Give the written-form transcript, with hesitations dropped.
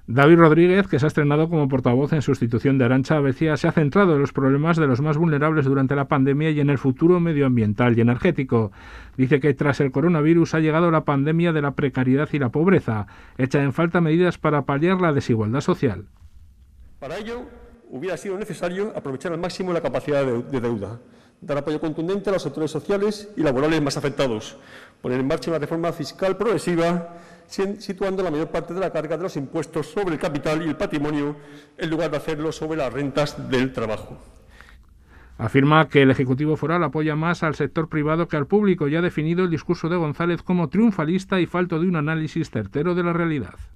David Rodríguez, que se ha estrenado como portavoz en sustitución de Arantxa Becia, se ha centrado en los problemas de los más vulnerables durante la pandemia y en el futuro medioambiental y energético. Dice que tras el coronavirus ha llegado la pandemia de la precariedad y la pobreza. Echa en falta medidas para paliar la desigualdad social. Para ello, hubiera sido necesario aprovechar al máximo la capacidad de deuda, dar apoyo contundente a los sectores sociales y laborales más afectados, poner en marcha una reforma fiscal progresiva, situando la mayor parte de la carga de los impuestos sobre el capital y el patrimonio, en lugar de hacerlo sobre las rentas del trabajo. Afirma que el Ejecutivo Foral apoya más al sector privado que al público y ha definido el discurso de González como triunfalista y falto de un análisis certero de la realidad.